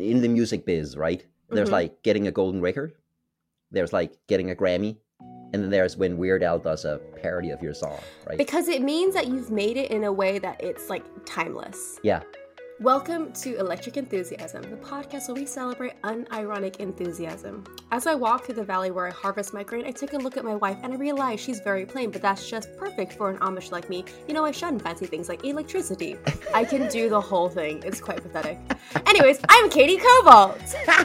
in the music biz, right? There's like getting a golden record. There's like getting a Grammy. And then there's when Weird Al does a parody of your song, right? Because it means that you've made it in a way that it's like timeless. Yeah. Welcome to Electric Enthusiasm, the podcast where we celebrate unironic enthusiasm. As I walk through the valley where I harvest my grain, I take a look at my wife and I realize she's very plain, but that's just perfect for an Amish like me. You know, I shouldn't fancy things like electricity. I can do the whole thing. It's quite pathetic. Anyways, I'm Katie Cobalt.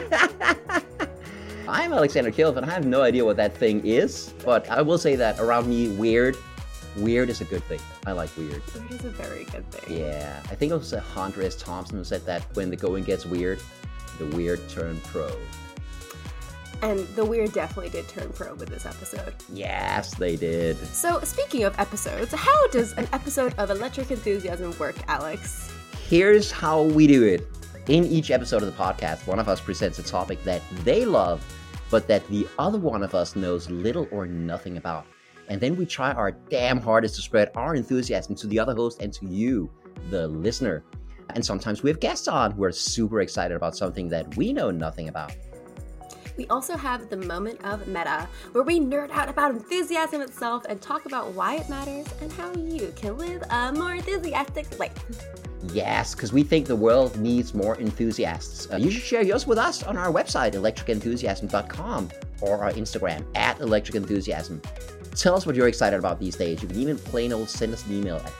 I'm Alexander Kilf, and I have no idea what that thing is, but I will say that around me, weird is a good thing. I like weird. Weird is a very good thing. Yeah, I think it was Hunter S. Thompson who said that when the going gets weird, the weird turn pro. And the weird definitely did turn pro with this episode. Yes, they did. So, speaking of episodes, how does an episode of Electric Enthusiasm work, Alex? Here's how we do it. In each episode of the podcast, one of us presents a topic that they love, but that the other one of us knows little or nothing about. And then we try our damn hardest to spread our enthusiasm to the other host and to you, the listener. And sometimes we have guests on who are super excited about something that we know nothing about. We also have the moment of meta, where we nerd out about enthusiasm itself and talk about why it matters and how you can live a more enthusiastic life. Yes, because we think the world needs more enthusiasts. You should share yours with us on our website, electricenthusiasm.com, or our Instagram, @electricenthusiasm. Tell us what you're excited about these days. You can even plain old send us an email at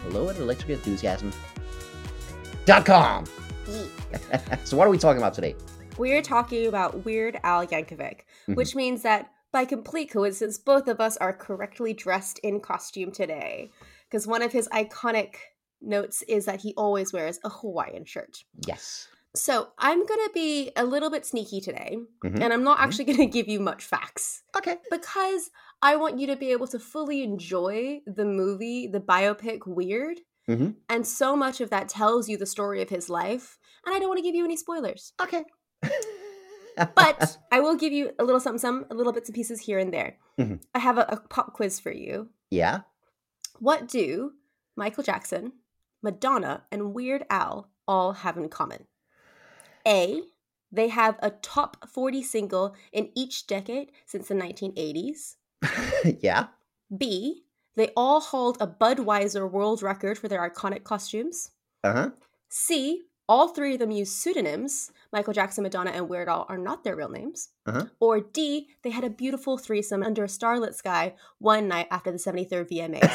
hello@electricenthusiasm.com. So what are we talking about today? We're talking about Weird Al Yankovic, which means that by complete coincidence, both of us are correctly dressed in costume today. Because one of his iconic notes is that he always wears a Hawaiian shirt. Yes. So I'm going to be a little bit sneaky today, and I'm not actually going to give you much facts. Okay. Because I want you to be able to fully enjoy the movie, the biopic Weird, and so much of that tells you the story of his life, and I don't want to give you any spoilers. Okay. But I will give you a little something, a little bits and pieces here and there. I have a pop quiz for you. Yeah? What do Michael Jackson, Madonna, and Weird Al all have in common? A, they have a top 40 single in each decade since the 1980s. Yeah? B, they all hold a Budweiser world record for their iconic costumes. C, all three of them use pseudonyms. Michael Jackson, Madonna, and Weird Al are not their real names. Or D, they had a beautiful threesome under a starlit sky one night after the 73rd VMAs.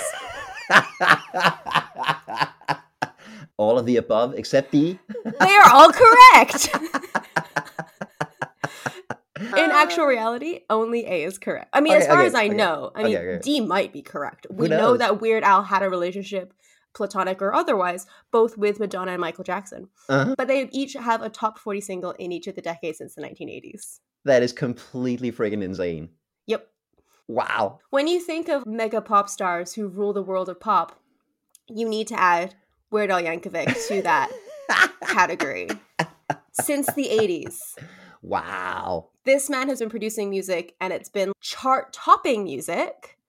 All of the above except D? They are all correct! In actual reality, only A is correct. I mean, as far as I know. I mean, D might be correct. We know that Weird Al had a relationship, platonic or otherwise, both with Madonna and Michael Jackson. But they each have a top 40 single in each of the decades since the 1980s. That is completely friggin' insane. Yep. Wow. When you think of mega pop stars who rule the world of pop, you need to add Weird Al Yankovic to that category. Since the 80s. Wow. This man has been producing music, and it's been chart-topping music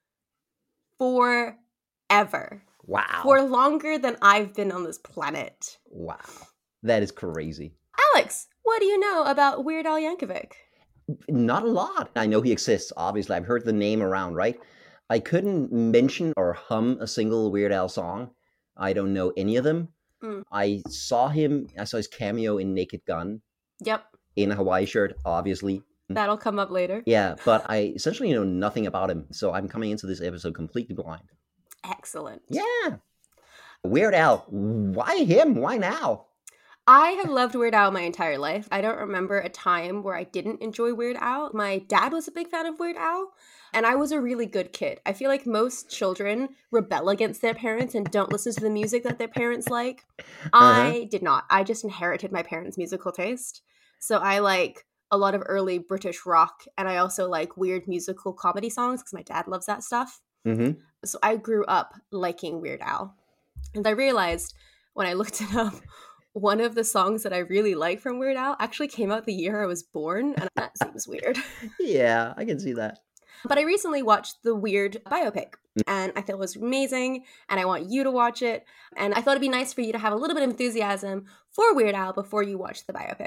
forever. Wow. For longer than I've been on this planet. Wow. That is crazy. Alex, what do you know about Weird Al Yankovic? Not a lot. I know he exists, obviously. I've heard the name around, right? I couldn't mention or hum a single Weird Al song. I don't know any of them. I saw his cameo in Naked Gun. Yep. In a Hawaii shirt, obviously. That'll come up later. Yeah, but I essentially know nothing about him, so I'm coming into this episode completely blind. Excellent. Yeah. Weird Al, why him? Why now? I have loved Weird Al my entire life. I don't remember a time where I didn't enjoy Weird Al. My dad was a big fan of Weird Al, and I was a really good kid. I feel like most children rebel against their parents and don't listen to the music that their parents like. I did not. I just inherited my parents' musical taste. So I like a lot of early British rock, and I also like weird musical comedy songs because my dad loves that stuff. So I grew up liking Weird Al. And I realized when I looked it up, one of the songs that I really like from Weird Al actually came out the year I was born, and that seems weird. Yeah, I can see that. But I recently watched the Weird biopic, and I thought it was amazing, and I want you to watch it. And I thought it'd be nice for you to have a little bit of enthusiasm for Weird Al before you watch the biopic.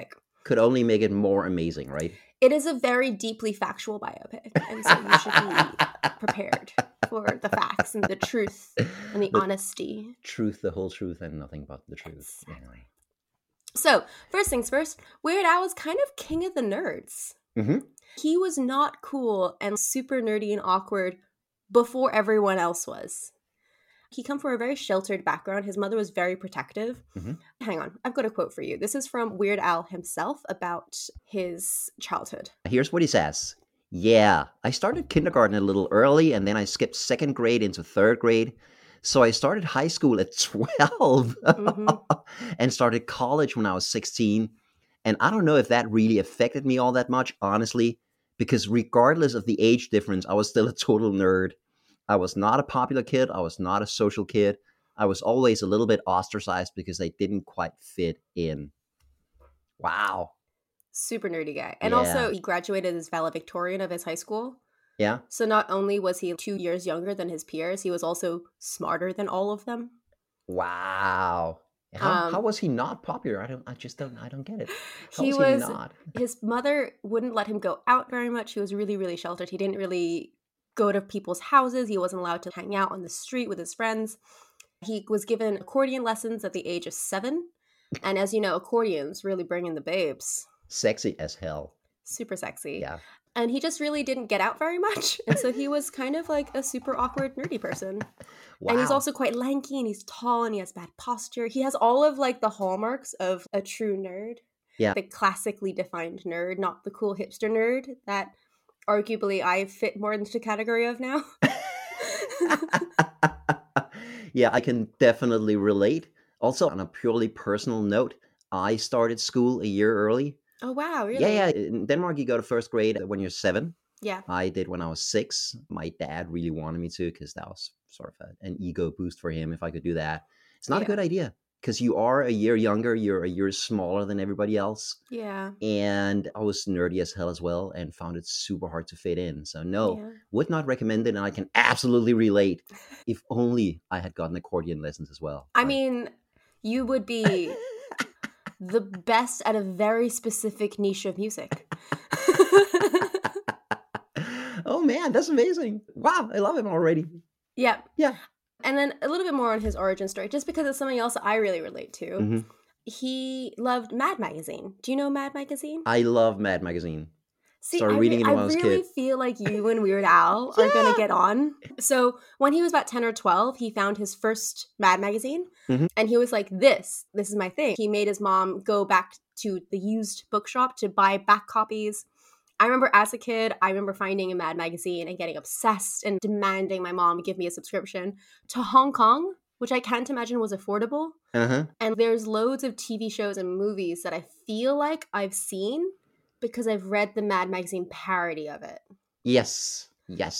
could only make it more amazing, right? It is a very deeply factual biopic, and so you should be prepared for the facts and the truth and the honesty. Truth, the whole truth, and nothing but the truth. Exactly. So, first things first, Weird Al was kind of king of the nerds. Mm-hmm. He was not cool and super nerdy and awkward before everyone else was. He come from a very sheltered background. His mother was very protective. Mm-hmm. Hang on, I've got a quote for you. This is from Weird Al himself about his childhood. Here's what he says. Yeah, I started kindergarten a little early, and then I skipped 2nd grade into 3rd grade. So I started high school at 12 and started college when I was 16. And I don't know if that really affected me all that much, honestly, because regardless of the age difference, I was still a total nerd. I was not a popular kid. I was not a social kid. I was always a little bit ostracized because I didn't quite fit in. Wow. Super nerdy guy. And also, he graduated as valedictorian of his high school. Yeah. So not only was he 2 years younger than his peers, he was also smarter than all of them. Wow. How was he not popular? I don't get it. How he was he not? His mother wouldn't let him go out very much. He was really, really sheltered. He didn't really go to people's houses. He wasn't allowed to hang out on the street with his friends. He was given accordion lessons at the age of 7. And as you know, accordions really bring in the babes. Sexy as hell. Super sexy. Yeah. And he just really didn't get out very much. And so he was kind of like a super awkward, nerdy person. Wow. And he's also quite lanky and he's tall and he has bad posture. He has all of like the hallmarks of a true nerd. Yeah. The classically defined nerd, not the cool hipster nerd that arguably I fit more into the category of now. Yeah, I can definitely relate. Also, on a purely personal note, I started school a year early. Oh, wow, really? Yeah. In Denmark, you go to 1st grade when you're 7. Yeah. I did when I was 6. My dad really wanted me to because that was sort of an ego boost for him if I could do that. It's not a good idea because you are a year younger. You're a year smaller than everybody else. Yeah. And I was nerdy as hell as well and found it super hard to fit in. So no, would not recommend it. And I can absolutely relate. If only I had gotten accordion lessons as well. I mean, you would be the best at a very specific niche of music. Oh man, that's amazing. Wow, I love him already. Yeah. Yeah. And then a little bit more on his origin story, just because it's something else I really relate to. Mm-hmm. He loved Mad Magazine. Do you know Mad Magazine? I love Mad Magazine. See, started reading it when I was a really kid. feel like you and Weird Al are going to get on. So when he was about 10 or 12, he found his first Mad Magazine. Mm-hmm. And he was like, this is my thing. He made his mom go back to the used bookshop to buy back copies. I remember as a kid, finding a Mad Magazine and getting obsessed and demanding my mom give me a subscription to Hong Kong, which I can't imagine was affordable. Uh-huh. And there's loads of TV shows and movies that I feel like I've seen because I've read the Mad Magazine parody of it. Yes.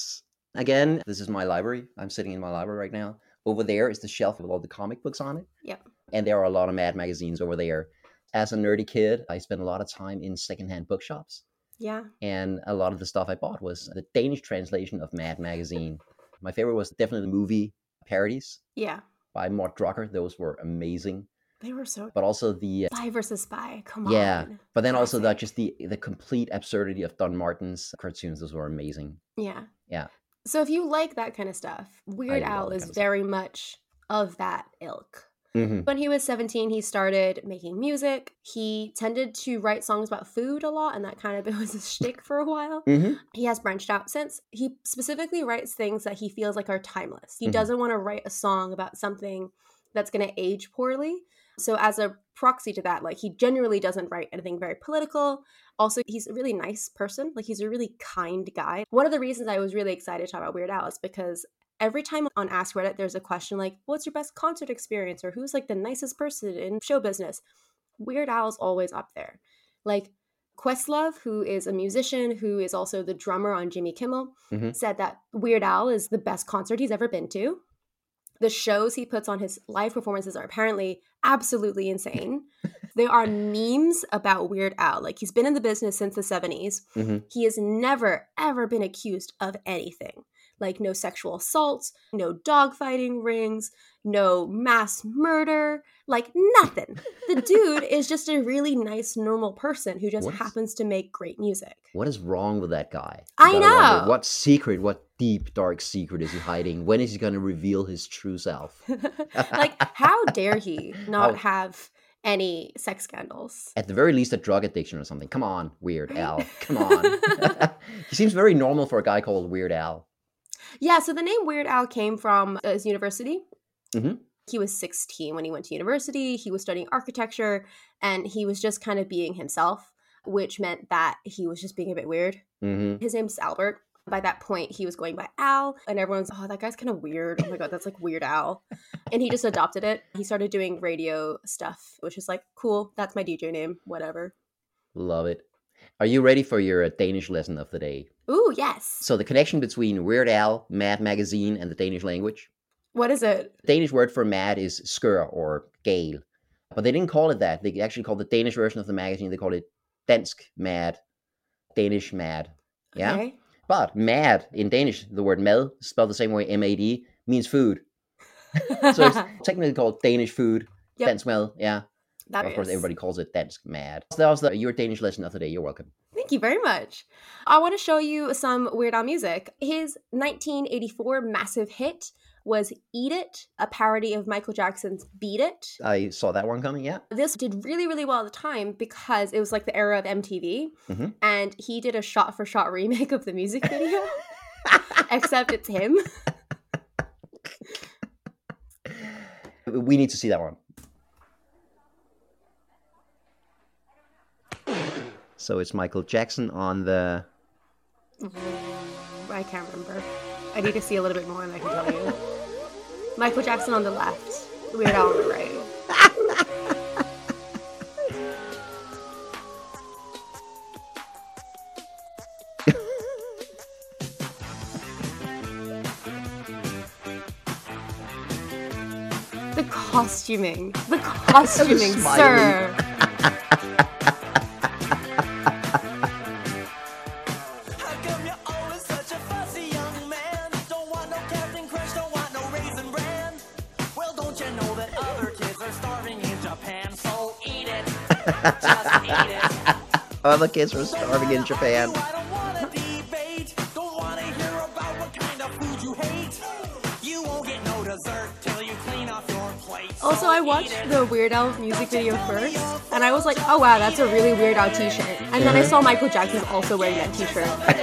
Again, this is my library. I'm sitting in my library right now. Over there is the shelf with all the comic books on it. Yep. And there are a lot of Mad magazines over there. As a nerdy kid, I spent a lot of time in secondhand bookshops. Yeah. And a lot of the stuff I bought was the Danish translation of Mad Magazine. My favorite was definitely the movie parodies. Yeah. By Mort Drucker. Those were amazing. They were so... But also the... Spy versus Spy. Come on. Yeah. But then also the complete absurdity of Don Martin's cartoons. Those were amazing. Yeah. Yeah. So if you like that kind of stuff, Weird Al is very much of that ilk. Mm-hmm. When he was 17, he started making music. He tended to write songs about food a lot, and that kind of was his shtick for a while. Mm-hmm. He has branched out since. He specifically writes things that he feels like are timeless. He doesn't want to write a song about something that's going to age poorly. So as a proxy to that, like, he generally doesn't write anything very political. Also, he's a really nice person. Like, he's a really kind guy. One of the reasons I was really excited to talk about Weird Al is because every time on Ask Reddit, there's a question like, what's your best concert experience? Or who's like the nicest person in show business? Weird Al's always up there. Like, Questlove, who is a musician, who is also the drummer on Jimmy Kimmel, said that Weird Al is the best concert he's ever been to. The shows he puts on his live performances are apparently absolutely insane. There are memes about Weird Al. Like, he's been in the business since the 70s. He has never, ever been accused of anything. Like no sexual assaults, no dogfighting rings, no mass murder, like nothing. The dude is just a really nice, normal person who just happens to make great music. What is wrong with that guy? I know. Wonder, what deep, dark secret is he hiding? When is he going to reveal his true self? Like, how dare he not have any sex scandals? At the very least, a drug addiction or something. Come on, Weird Al. Come on. He seems very normal for a guy called Weird Al. Yeah, so the name Weird Al came from his university. Mm-hmm. He was 16 when he went to university. He was studying architecture, and he was just kind of being himself, which meant that he was just being a bit weird. Mm-hmm. His name's Albert. By that point, he was going by Al, and everyone's, oh, that guy's kind of weird. Oh my God, that's like Weird Al. And he just adopted it. He started doing radio stuff, which is like, cool, that's my DJ name, whatever. Love it. Are you ready for your Danish lesson of the day? Ooh, yes. So the connection between Weird Al, Mad Magazine, and the Danish language? What is it? The Danish word for mad is skør or gal. But they didn't call it that. They actually called the Danish version of the magazine, they called it Dansk Mad. Danish Mad. Yeah? Okay. But mad, in Danish, the word mad, spelled the same way, M-A-D, means food. So it's technically called Danish food. Yep. Dansk mad, yeah. Of course, everybody calls it Dansk Mad. So that was your Danish lesson of the day. You're welcome. Thank you very much. I want to show you some Weird Al music. His 1984 massive hit was Eat It, a parody of Michael Jackson's Beat It. I saw that one coming, yeah. This did really, really well at the time because it was like the era of MTV. Mm-hmm. And he did a shot-for-shot remake of the music video. Except it's him. We need to see that one. So it's Michael Jackson on the... I can't remember. I need to see a little bit more and I can tell you. Michael Jackson on the left. Weird Al on the right. The costuming, sir. Other kids were starving in Japan. Also, I watched the Weird Al music video first, and I was like, oh wow, that's a really Weird Al t-shirt. And then I saw Michael Jackson also wearing that t-shirt.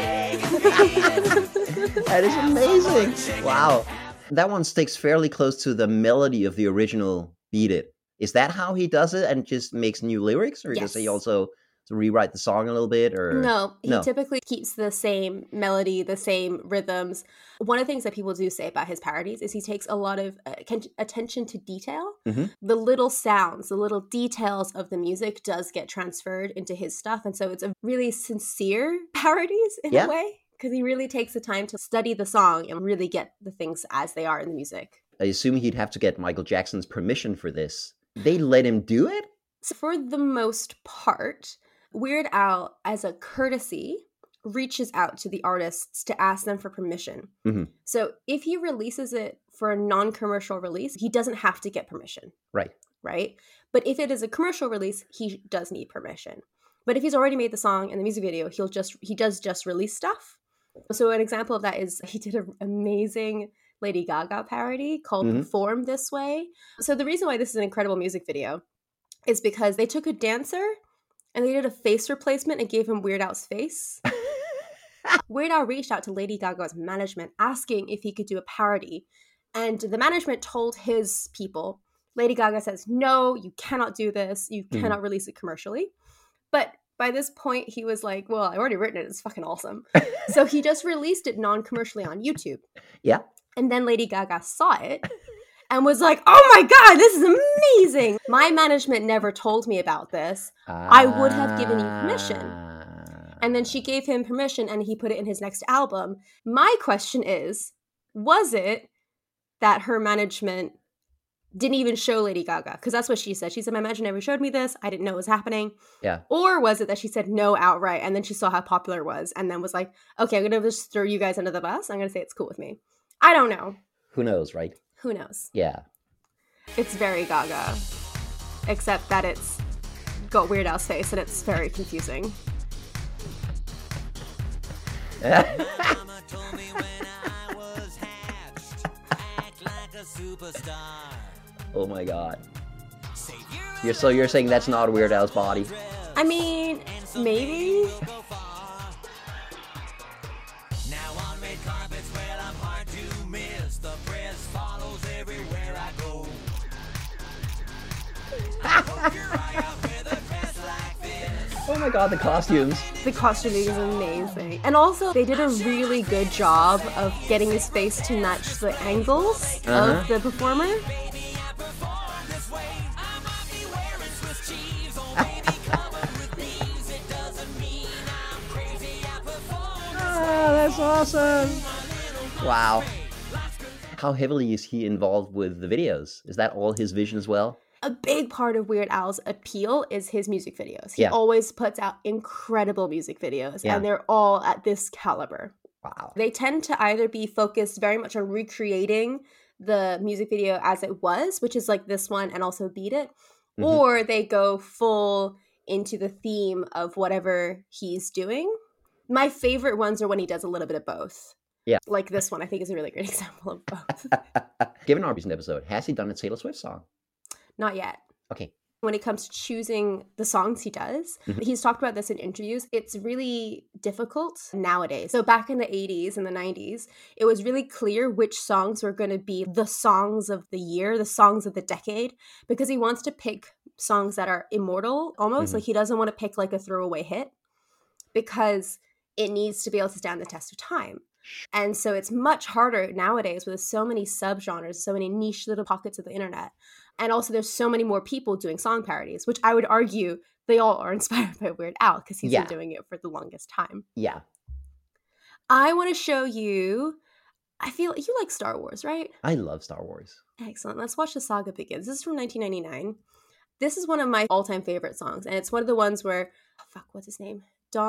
That is amazing. Wow. That one sticks fairly close to the melody of the original Beat It. Is that how he does it and just makes new lyrics? Or does he also rewrite the song a little bit? Or No, he typically keeps the same melody, the same rhythms. One of the things that people do say about his parodies is he takes a lot of attention to detail. Mm-hmm. The little sounds, the little details of the music does get transferred into his stuff. And so it's a really sincere parodies in a way. Because he really takes the time to study the song and really get the things as they are in the music. I assume he'd have to get Michael Jackson's permission for this. They let him do it? So for the most part, Weird Al, as a courtesy, reaches out to the artists to ask them for permission. Mm-hmm. So if he releases it for a non-commercial release, he doesn't have to get permission. Right? But if it is a commercial release, he does need permission. But if he's already made the song and the music video, he does just release stuff. So an example of that is he did an amazing Lady Gaga parody called Perform This Way. So the reason why this is an incredible music video is because they took a dancer and they did a face replacement and gave him Weird Al's face. Weird Al reached out to Lady Gaga's management asking if he could do a parody. And the management told his people, Lady Gaga says, no, you cannot do this. You cannot release it commercially. But by this point, he was like, well, I've already written it. It's fucking awesome. So he just released it non-commercially on YouTube. Yeah. And then Lady Gaga saw it and was like, oh my God, this is amazing. My management never told me about this. I would have given you permission. And then she gave him permission and he put it in his next album. My question is, was it that her management didn't even show Lady Gaga, because that's what she said. She said, my manager never showed me this. I didn't know it was happening. Yeah. Or was it that she said no outright, and then she saw how popular it was, and then was like, okay, I'm going to just throw you guys under the bus. I'm going to say it's cool with me. I don't know. Who knows, right? Who knows? Yeah. It's very Gaga, except that it's got Weird Al's face, and it's very confusing. Mama told me when I was hatched, act like a superstar. Oh my god. You're saying that's not Weird Al's body? I mean, maybe. Now on red carpets, well, I'm hard to miss. The press follows everywhere I go. I hope you're right out with a dress like this. Oh my god, the costumes. The costuming is amazing. And also, they did a really good job of getting his face to match the angles of the performer. Baby, I perform this way. I might be wearing Swiss cheese. Oh, baby, covered with leaves. It doesn't mean I'm crazy. I perform this Oh, that's awesome. Wow. How heavily is he involved with the videos? Is that all his vision as well? A big part of Weird Al's appeal is his music videos. He Yeah. always puts out incredible music videos, Yeah. and they're all at this caliber. Wow. They tend to either be focused very much on recreating the music video as it was, which is like this one and also Beat It, or they go full into the theme of whatever he's doing. My favorite ones are when he does a little bit of both. Yeah. Like this one, I think is a really great example of both. Given our recent episode, has he done a Taylor Swift song? Not yet. Okay. When it comes to choosing the songs he does, he's talked about this in interviews. It's really difficult nowadays. So back in the 80s and the 90s, it was really clear which songs were going to be the songs of the year, the songs of the decade, because he wants to pick songs that are immortal almost. Like he doesn't want to pick like a throwaway hit because it needs to be able to stand the test of time. And so it's much harder nowadays with so many subgenres, so many niche little pockets of the internet. And also there's so many more people doing song parodies, which I would argue they all are inspired by Weird Al because he's been doing it for the longest time. Yeah. I want to show you, I feel you like Star Wars, right? I love Star Wars. Excellent. Let's watch The Saga Begins. This is from 1999. This is one of my all-time favorite songs. And it's one of the ones where, what's his name?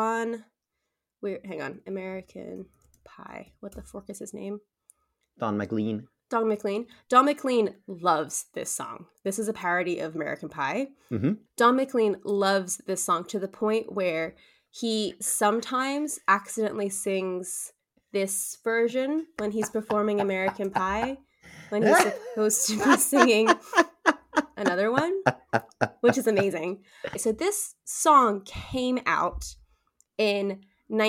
American Pie. What the fork is his name? Don McLean. Don McLean. Don McLean loves this song. This is a parody of American Pie. Don McLean loves this song to the point where he sometimes accidentally sings this version when he's performing American Pie, when he's supposed to be singing another one, which is amazing. So this song came out in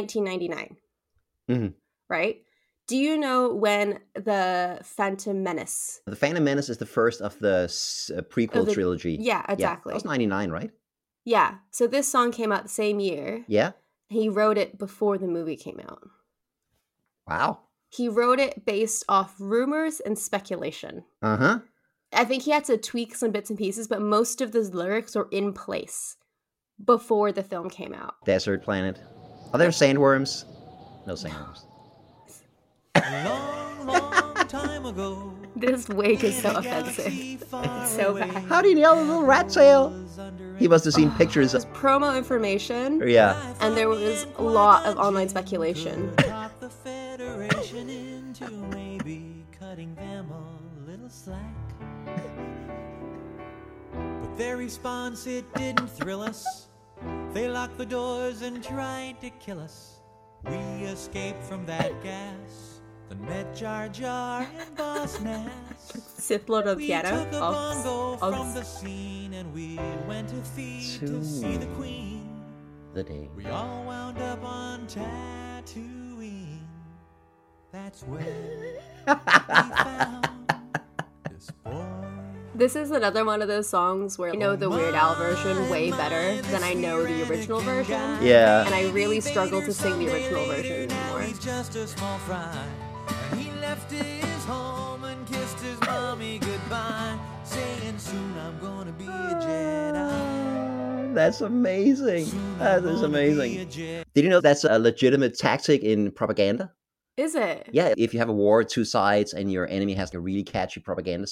1999, right? Do you know when the Phantom Menace? The Phantom Menace is the first of the prequel trilogy. Yeah, exactly. That was 99, right? Yeah. So this song came out the same year. Yeah. He wrote it before the movie came out. Wow. He wrote it based off rumors and speculation. Uh-huh. I think he had to tweak some bits and pieces, but most of the lyrics were in place before the film came out. Desert planet. Are there sandworms? No sandworms. long time ago. This wig is so offensive. It's so bad. How do you nail the little rat tail? He must have seen pictures. It was promo information, Yeah. and there was a lot of online speculation. Talk the Federation into maybe cutting them a little slack. But their response, it didn't thrill us. They locked the doors and tried to kill us. We escaped from that gas. Then met Jar Jar and Boss Nass. Sith Lord of We Piano. took a bongo from the scene and we went to feed to see the Queen. The day. We all wound up on Tatooine. That's where we found this boy. This is another one of those songs where I know the Weird Al version way better than I know the original version. Yeah. And I really struggle to sing the original version anymore. He's just a small fry. And he left his home and kissed his mommy goodbye, saying soon I'm gonna be a Jedi. That's amazing. Soon That I'm is gonna be a amazing. Jedi. Did you know that's a legitimate tactic in propaganda? Is it? Yeah, if you have a war, two sides, and your enemy has a really catchy propaganda song,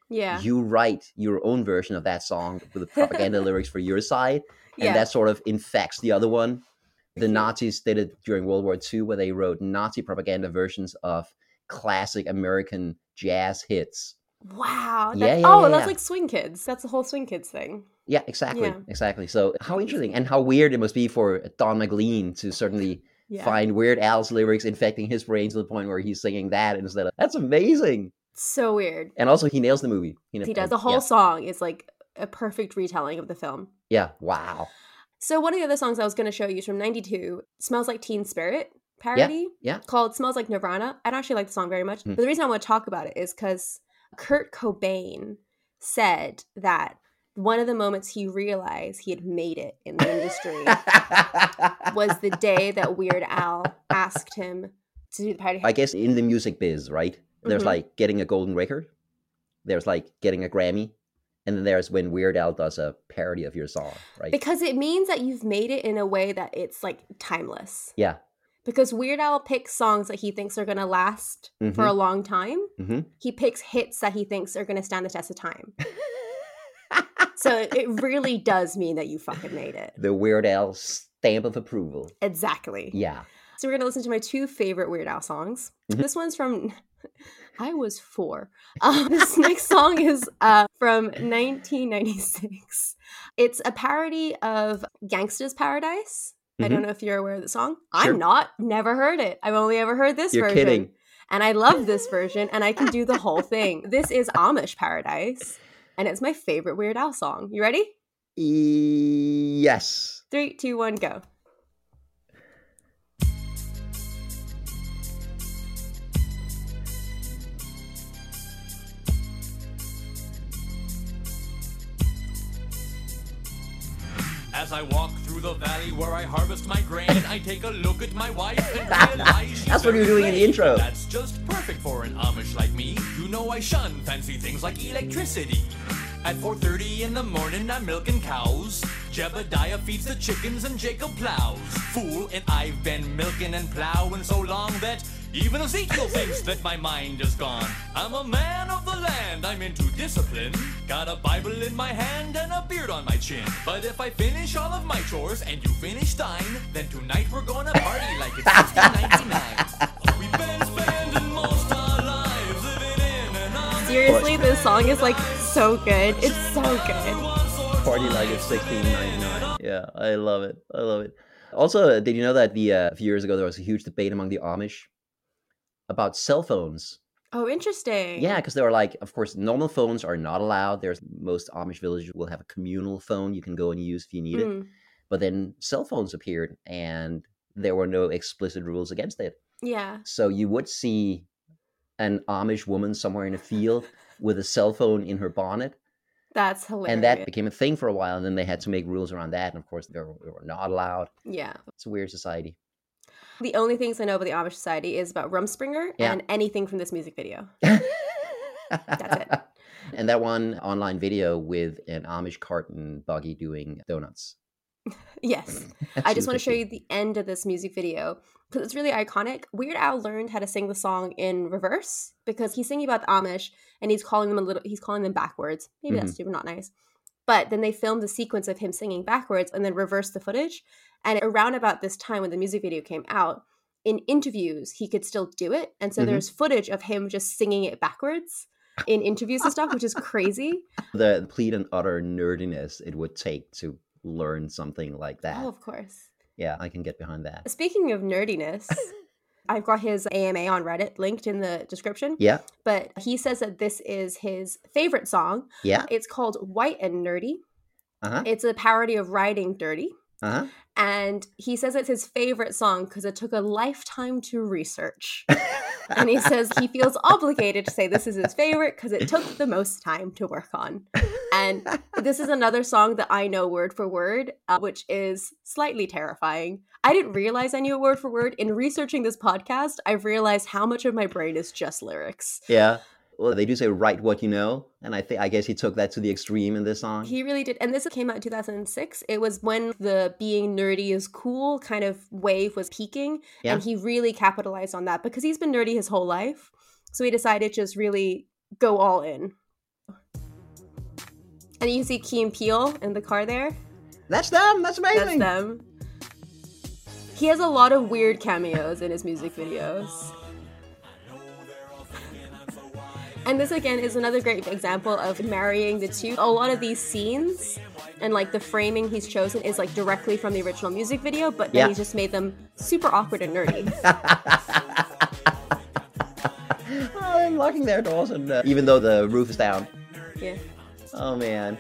Yeah. you write your own version of that song with the propaganda lyrics for your side, and Yeah. that sort of infects the other one. The Cute. Nazis did it during World War II, where they wrote Nazi propaganda versions of classic American jazz hits. Wow. Yeah, That's yeah. like Swing Kids. That's the whole Swing Kids thing. Yeah, exactly. Yeah. Exactly. So how interesting and how weird it must be for Don McLean to certainly Yeah. find Weird Al's lyrics infecting his brain to the point where he's singing that instead of, that's amazing. So weird. And also he nails the movie. He does. The whole song is like a perfect retelling of the film. Yeah, wow. So one of the other songs I was going to show you is from 92, Smells Like Teen Spirit parody, Yeah. called Smells Like Nirvana. I don't actually like the song very much, but the reason I want to talk about it is because Kurt Cobain said that one of the moments he realized he had made it in the industry was the day that Weird Al asked him to do the parody. I guess in the music biz, right? There's like getting a golden record. There's like getting a Grammy. And then there's when Weird Al does a parody of your song, right? Because it means that you've made it in a way that it's like timeless. Yeah. Because Weird Al picks songs that he thinks are going to last for a long time. He picks hits that he thinks are going to stand the test of time. So it really does mean that you fucking made it. The Weird Al stamp of approval. Exactly. Yeah. So we're going to listen to my two favorite Weird Al songs. This one's from... I was 4. This next song is from 1996. It's a parody of Gangsta's Paradise. I don't know if you're aware of the song. Sure. I'm not. Never heard it. I've only ever heard this You're version. kidding. And I love this version, and I can do the whole thing. This is Amish Paradise, and it's my favorite Weird Al song. You ready? Yes. 3, 2, 1, go. As I walk through the valley where I harvest my grain, I take a look at my wife and realize she's That's what you were doing in the intro. That's just perfect for an Amish like me. You know I shun fancy things like electricity. At 4:30 in the morning I'm milking cows. Jebediah feeds the chickens and Jacob plows. Fool, and I've been milking and plowing so long that even Ezekiel thinks that my mind is gone. I'm a man of the land, I'm into discipline. Got a Bible in my hand and a beard on my chin. But if I finish all of my chores and you finish thine, then tonight we're gonna party like it's 1699. We've been spending most our lives living in an army. Seriously, this song is like so good. It's so good. Party like it's 1699. Yeah, I love it. I love it. Also, did you know that a few years ago there was a huge debate among the Amish about cell phones? Oh, interesting. Yeah, because they were like, of course, normal phones are not allowed. Most Amish villages will have a communal phone you can go and use if you need it. But then cell phones appeared, and there were no explicit rules against it. Yeah. So you would see an Amish woman somewhere in a field with a cell phone in her bonnet. That's hilarious. And that became a thing for a while, and then they had to make rules around that. And of course, they were not allowed. Yeah. It's a weird society. The only things I know about the Amish society is about Rumspringer and anything from this music video. That's it. And that one online video with an Amish cart and buggy doing donuts. Yes. I just want to show you the end of this music video because it's really iconic. Weird Al learned how to sing the song in reverse because he's singing about the Amish and he's calling them backwards. Maybe that's super not nice. But then they filmed a sequence of him singing backwards and then reversed the footage. And around about this time when the music video came out, in interviews, he could still do it. And so there's footage of him just singing it backwards in interviews and stuff, which is crazy. The complete and utter nerdiness it would take to learn something like that. Oh, of course. Yeah, I can get behind that. Speaking of nerdiness, I've got his AMA on Reddit linked in the description. Yeah. But he says that this is his favorite song. Yeah. It's called White and Nerdy. Uh-huh. It's a parody of Riding Dirty. Uh-huh. And he says it's his favorite song because it took a lifetime to research. And he says he feels obligated to say this is his favorite because it took the most time to work on. And this is another song that I know word for word, which is slightly terrifying. I didn't realize I knew it word for word. In researching this podcast, I've realized how much of my brain is just lyrics. Yeah. Well, they do say write what you know. And I guess he took that to the extreme in this song. He really did. And this came out in 2006. It was when the being nerdy is cool kind of wave was peaking. Yeah. And he really capitalized on that because he's been nerdy his whole life. So he decided to just really go all in. And you see Key and Peele in the car there. That's them. That's amazing. That's them. He has a lot of weird cameos in his music videos. And this again is another great example of marrying the two. A lot of these scenes and like the framing he's chosen is like directly from the original music video, but then he's just made them super awkward and nerdy. Oh, I'm locking their doors, and even though the roof is down. Yeah. Oh man.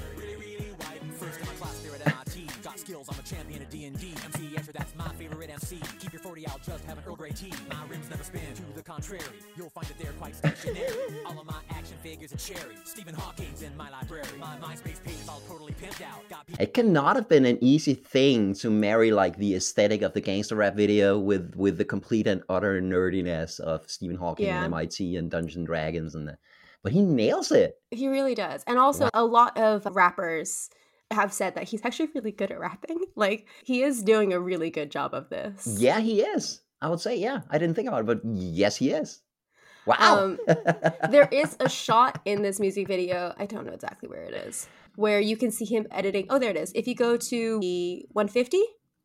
Keep your 40 out, just have an Earl Grey tea. My rims never spin, to the contrary. You'll find that they're quite stationary. All of my action figures are cherry. Stephen Hawking's in my library. My MySpace page is all totally pimped out. It cannot have been an easy thing to marry like the aesthetic of the gangster rap video with the complete and utter nerdiness of Stephen Hawking and MIT and Dungeons and Dragons but he nails it. He really does. And also a lot of rappers have said that he's actually really good at rapping. Like, he is doing a really good job of this. Yeah, he is. I would say, yeah. I didn't think about it, but yes, he is. Wow. There is a shot in this music video, I don't know exactly where it is, where you can see him editing. Oh, there it is. If you go to the 150.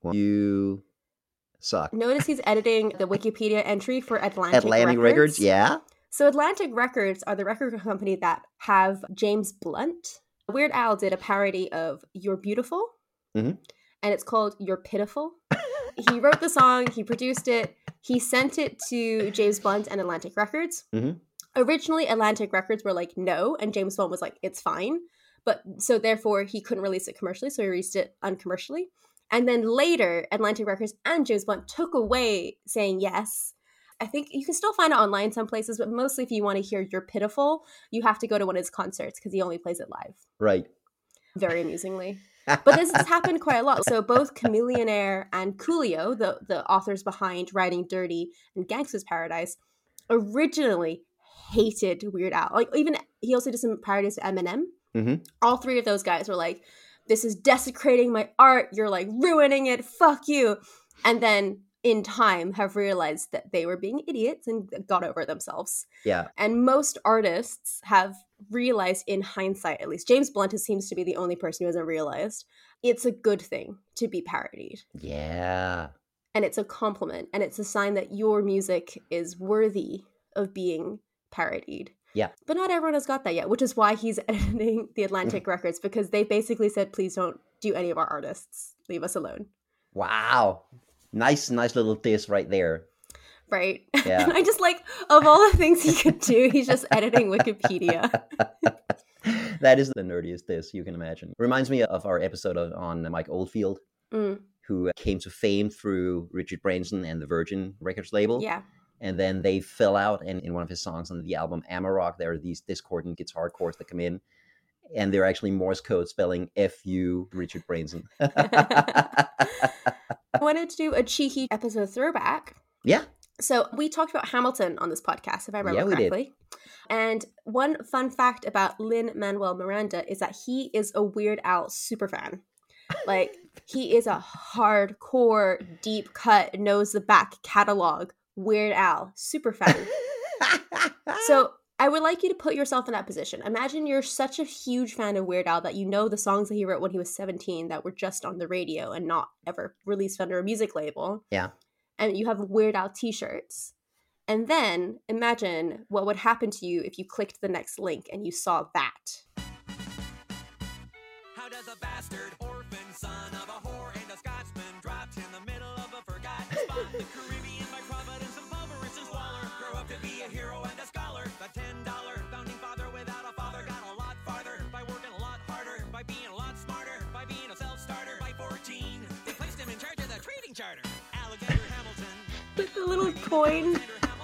You suck. Notice he's editing the Wikipedia entry for Atlantic Records, yeah. So Atlantic Records are the record company that have James Blunt. Weird Al did a parody of You're Beautiful, and it's called You're Pitiful. He wrote the song, he produced it, he sent it to James Blunt and Atlantic Records. Originally, Atlantic Records were like, no, and James Blunt was like, it's fine. But so therefore, he couldn't release it commercially, so he released it uncommercially. And then later, Atlantic Records and James Blunt took away saying yes. I think you can still find it online some places, but mostly if you want to hear You're Pitiful, you have to go to one of his concerts because he only plays it live. Right. Very amusingly. But this has happened quite a lot. So both Chamillionaire and Coolio, the authors behind Riding Dirty and Gangsta's Paradise, originally hated Weird Al. Like, even he also did some parodies to Eminem. All three of those guys were like, this is desecrating my art. You're like ruining it. Fuck you. And then in time have realized that they were being idiots and got over themselves. Yeah. And most artists have realized, in hindsight at least, James Blunt seems to be the only person who hasn't realized, it's a good thing to be parodied. Yeah. And it's a compliment. And it's a sign that your music is worthy of being parodied. Yeah. But not everyone has got that yet, which is why he's editing the Atlantic Records, because they basically said, please don't do any of our artists. Leave us alone. Wow. Nice little diss right there. Right. Yeah. And I just like, of all the things he could do, he's just editing Wikipedia. That is the nerdiest diss you can imagine. Reminds me of our episode on Mike Oldfield, who came to fame through Richard Branson and the Virgin Records label. Yeah. And then they fell out, and in one of his songs on the album Amarok, there are these discordant guitar chords that come in, and they're actually Morse code spelling F-U Richard Branson. I wanted to do a cheeky episode throwback. Yeah. So we talked about Hamilton on this podcast, if I remember correctly. Did. And one fun fact about Lin-Manuel Miranda is that he is a Weird Al superfan. Like, he is a hardcore, deep cut, knows the back catalog Weird Al superfan. So I would like you to put yourself in that position. Imagine you're such a huge fan of Weird Al that you know the songs that he wrote when he was 17 that were just on the radio and not ever released under a music label. Yeah. And you have Weird Al t-shirts. And then imagine what would happen to you if you clicked the next link and you saw that. How does a bastard orphan son of a whore and a Scotsman dropped in the middle of a forgotten spot? The Caribbean by Providence and Pulveris and Waller grow up to be a hero and a scholar. The $10 founding father without a father got a lot farther by working a lot harder, by being a lot smarter, by being a self-starter. By 14, they placed him in charge of the trading charter. Alexander Hamilton. With the little coin.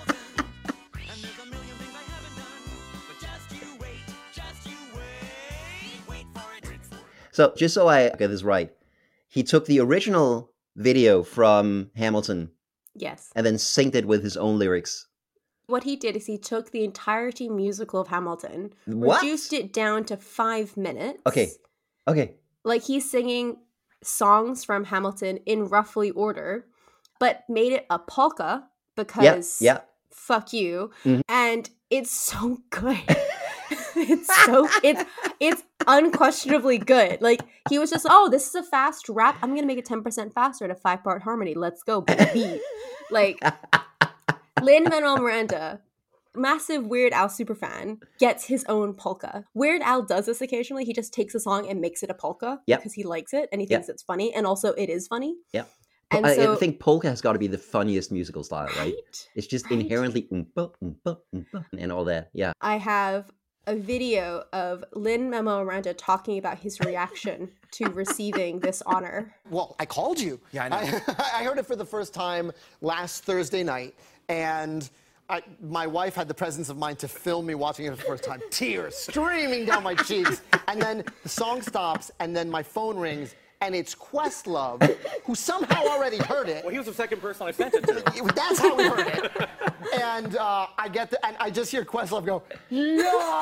So just so I get this right, he took the original video from Hamilton, yes, and then synced it with his own lyrics. What he did is he took the entirety musical of Hamilton, What? reduced it down to 5 minutes. Okay. Like, he's singing songs from Hamilton in roughly order, but made it a polka because fuck you. And it's so good. It's unquestionably good. Like, he was just, oh, this is a fast rap. I'm going to make it 10% faster at a 5-part harmony. Let's go, baby. Like, Lin-Manuel Miranda, massive Weird Al superfan, gets his own polka. Weird Al does this occasionally. He just takes a song and makes it a polka because he likes it and he thinks it's funny. And also, it is funny. Yeah. And I think polka has got to be the funniest musical style, right? It's just right. inherently and all that. Yeah. I have a video of Lin-Manuel Miranda talking about his reaction to receiving this honor. Well, I called you. Yeah, I know. I heard it for the first time last Thursday night, and my wife had the presence of mind to film me watching it for the first time. Tears streaming down my cheeks. And then the song stops, and then my phone rings, and it's Questlove, who somehow already heard it. Well, he was the second person I sent it to. That's how we heard it. And and I just hear Questlove go, "No!"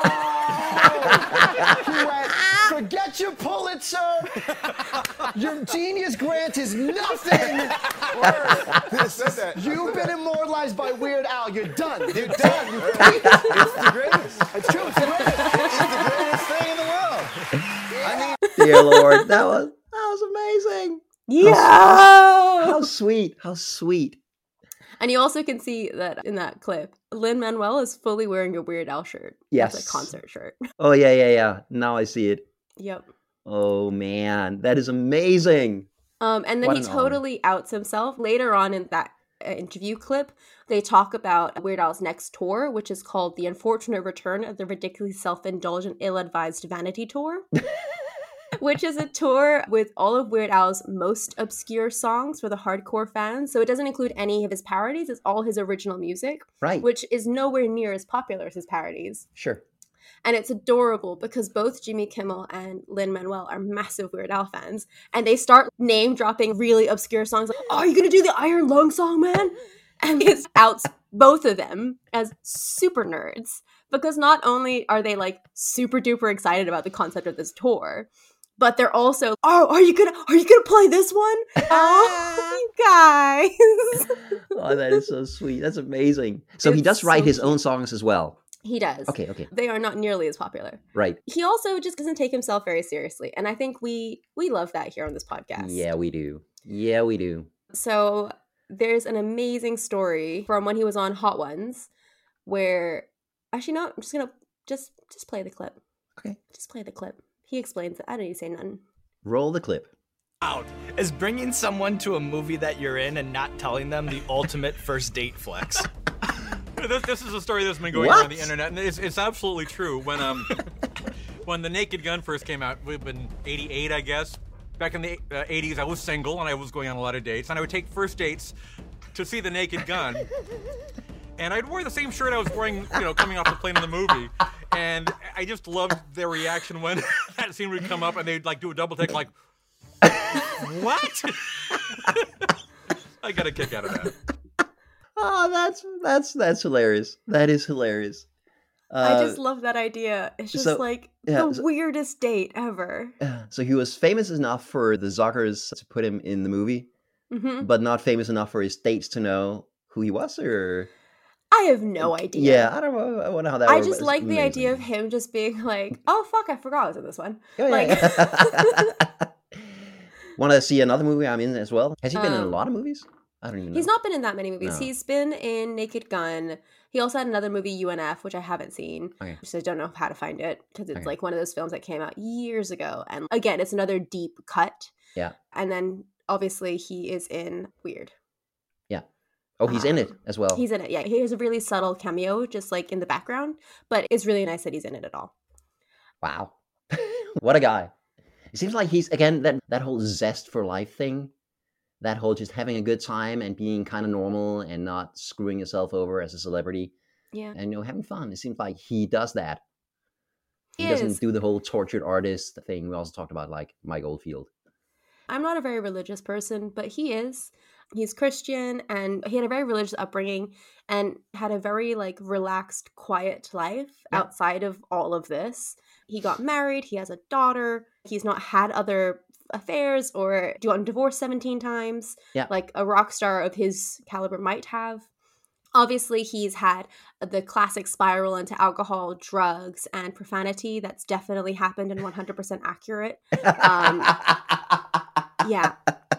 He went, "Forget your Pulitzer. Your Genius Grant is nothing. You've been immortalized by Weird Al. You're done. You're done. You peaked." It's the greatest. It's true. It's the greatest. It's the greatest thing in the world. I mean, Dear Lord, that was amazing. Yeah. How sweet. How sweet. And you also can see that in that clip, Lin-Manuel is fully wearing a Weird Al shirt. Yes. It's a concert shirt. Oh, yeah. Now I see it. Yep. Oh, man. That is amazing. And then What he an totally outs himself. Later on in that interview clip, they talk about Weird Al's next tour, which is called The Unfortunate Return of the Ridiculously Self-Indulgent, Ill-Advised Vanity Tour. Which is a tour with all of Weird Al's most obscure songs for the hardcore fans. So it doesn't include any of his parodies. It's all his original music. Right. Which is nowhere near as popular as his parodies. Sure. And it's adorable because both Jimmy Kimmel and Lin-Manuel are massive Weird Al fans. And they start name-dropping really obscure songs. Like, oh, are you going to do the Iron Lung song, man? And it outs both of them as super nerds. Because not only are they like super duper excited about the concept of this tour, but they're also, oh, are you gonna play this one? Oh, you guys. Oh, that is so sweet. That's amazing. So he It's does write so his cute. own songs as well. He does. Okay. They are not nearly as popular. Right. He also just doesn't take himself very seriously. And I think we love that here on this podcast. Yeah, we do. Yeah, we do. So there's an amazing story from when he was on Hot Ones where, actually no, I'm just gonna just play the clip. Okay. Just play the clip. He explains it. I don't need to say nothing. Roll the clip. Out is bringing someone to a movie that you're in and not telling them the ultimate first date flex. This is a story that's been going What? around the internet, and it's absolutely true. When when The Naked Gun first came out, we've been 88, I guess. Back in the 80s, I was single, and I was going on a lot of dates, and I would take first dates to see The Naked Gun. And I'd wear the same shirt I was wearing, coming off the plane in the movie. And I just loved their reaction when that scene would come up, and they'd like do a double take, like, what? I got a kick out of that. Oh, that's hilarious. That is hilarious. I just love that idea. It's just the weirdest date ever. So he was famous enough for the Zuckers to put him in the movie, but not famous enough for his dates to know who he was, or... I have no idea. Yeah, I don't know. I wonder how that I works. just like the Amazing. idea of him just being like, oh, fuck, I forgot I was in this one. Oh, yeah. Want to see another movie I'm in as well? Has he been in a lot of movies? I don't even know. He's not been in that many movies. No. He's been in Naked Gun. He also had another movie, UNF, which I haven't seen. Okay. So I don't know how to find it because it's like one of those films that came out years ago. And again, it's another deep cut. Yeah. And then obviously he is in Weird. Yeah. Oh, he's in it as well. He's in it, yeah. He has a really subtle cameo, just like in the background. But it's really nice that he's in it at all. Wow. What a guy. It seems like he's, again, that whole zest for life thing. That whole just having a good time and being kind of normal and not screwing yourself over as a celebrity. Yeah. And, having fun. It seems like he does that. He is. doesn't do the whole tortured artist thing we also talked about, like Mike Oldfield. I'm not a very religious person, but he is. He's Christian, and he had a very religious upbringing and had a very relaxed, quiet life outside of all of this. He got married. He has a daughter. He's not had other affairs or gotten divorced 17 times like a rock star of his caliber might have. Obviously, he's had the classic spiral into alcohol, drugs, and profanity. That's definitely happened and 100% accurate. Yeah.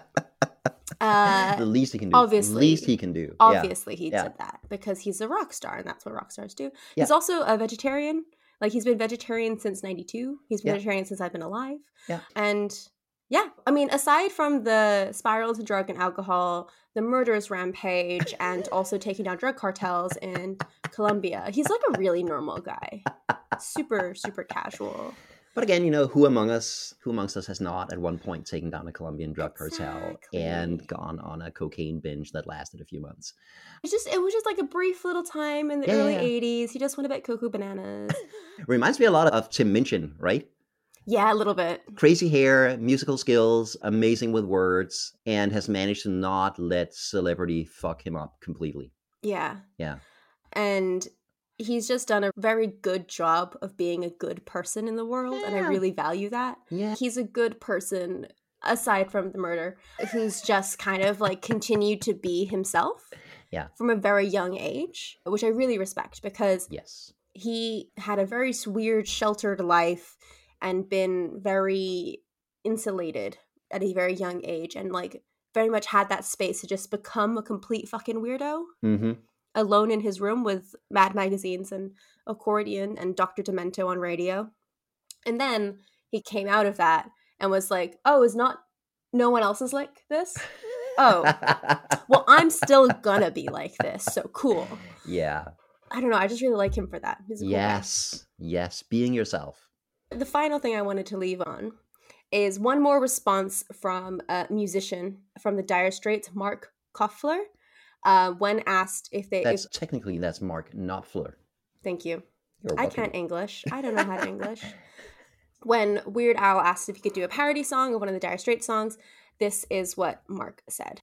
The least he can do. Obviously. Least he can do. Obviously, he Yeah. did that because he's a rock star, and that's what rock stars do. Yeah. He's also a vegetarian. Like, he's been vegetarian since 92. He's been Yeah. vegetarian since I've been alive. Yeah. And yeah, I mean, aside from the spiral to drug and alcohol, the murderous rampage, and also taking down drug cartels in Colombia, he's like a really normal guy. Super, super casual. But again, you know, who amongst us has not at one point taken down a Colombian drug cartel and Exactly. gone on a cocaine binge that lasted a few months? It was just like a brief little time in the Yeah, early yeah. 80s. He just went about cocoa bananas. Reminds me a lot of Tim Minchin, right? Yeah, a little bit. Crazy hair, musical skills, amazing with words, and has managed to not let celebrity fuck him up completely. Yeah. Yeah. And he's just done a very good job of being a good person in the world, and I Yeah. really value that. Yeah. He's a good person, aside from the murder, who's just kind of like continued to be himself. Yeah. From a very young age, which I really respect because Yes. he had a very weird, sheltered life and been very insulated at a very young age, and like very much had that space to just become a complete fucking weirdo. Mm-hmm. Alone in his room with Mad magazines and accordion and Dr. Demento on radio. And then he came out of that and was like, oh, no one else is like this? Oh, well, I'm still gonna be like this, so cool. Yeah. I don't know, I just really like him for that. He's a cool guy. Yes. Yes. Being yourself. The final thing I wanted to leave on is one more response from a musician from the Dire Straits, Mark Knopfler, when asked if they... That's Mark Knopfler. Thank you. You're I welcome. can't English. I don't know how to English. When Weird Al asked if he could do a parody song of one of the Dire Straits songs, this is what Mark said.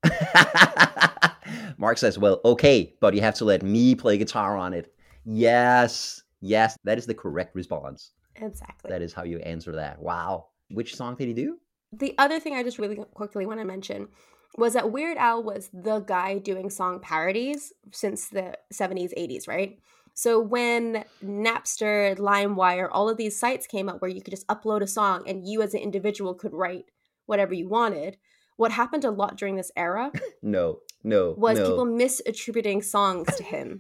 Mark says, well, okay, but you have to let me play guitar on it. Yes. Yes. That is the correct response. Exactly. That is how you answer that. Wow. Which song did he do? The other thing I just really quickly want to mention was that Weird Al was the guy doing song parodies since the 70s, 80s, right? So when Napster, LimeWire, all of these sites came up where you could just upload a song and you as an individual could write whatever you wanted, what happened a lot during this era was people misattributing songs to him.